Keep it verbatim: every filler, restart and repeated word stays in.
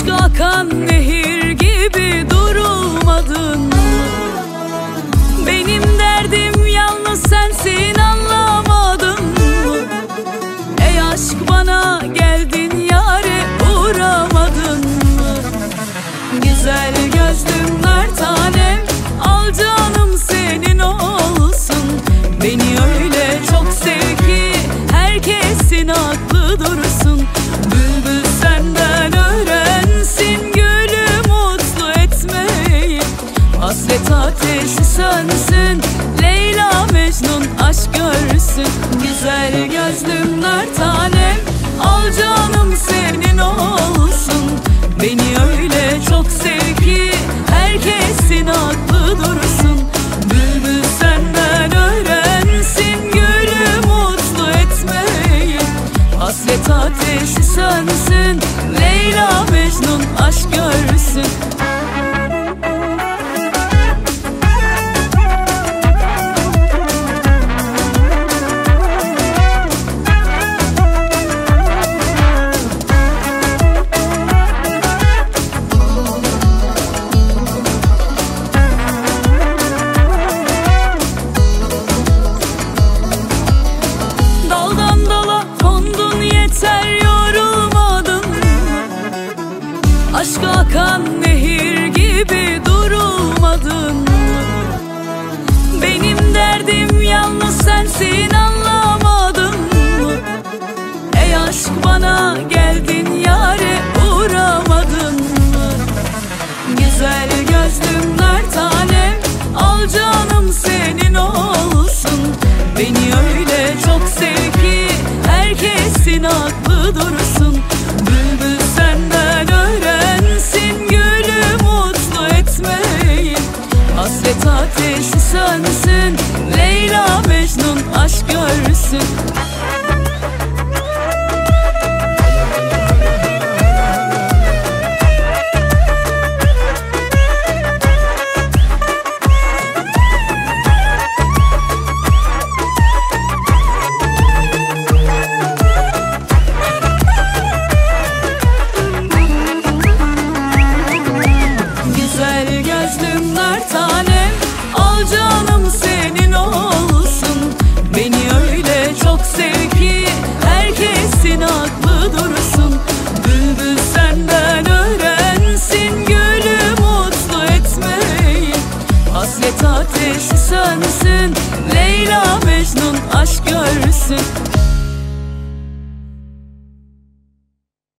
Aşk akan nehir gibi durulmadın mı? Benim derdim yalnız sensin, anlamadın mı? Ey aşk bana geldin yâre uğramadın mı? Güzel gözlüm nar tanem, al canım senin olsun. Beni öyle çok sev ki herkesin aklı dursun. Bülbül senden öğrensin gülü mutlu etmeyi. Hasret ateşi sönsün, Leyla Mecnun aşk görsün. Güzel gözlüm nar tanem, al canım senin olsun. Beni öyle çok sev ki herkesin aklı dursun. Bülbül senden öğrensin gülü mutlu etmeyi. Hasret ateşi sönsün, Leyla Mecnun aşk görsün. Aşk akan nehir gibi durulmadın mı? Benim derdim yalnız sensin, anlamadın mı? Ey aşk bana geldin yâre uğramadın mı? Güzel gözlüm nar tanem, al canım senin olsun. Beni öyle çok sev ki herkesin aklı dursun. Bülbül senden öğrensin gülü mutlu etmeyi. Hasret ateşi sönsün, Leyla Mecnun aşk görsün. Aklı dursun. Bülbül senden öğrensin gülü mutlu etmeyi. Hasret ateşi sönsün, Leyla Mecnun aşk görsün.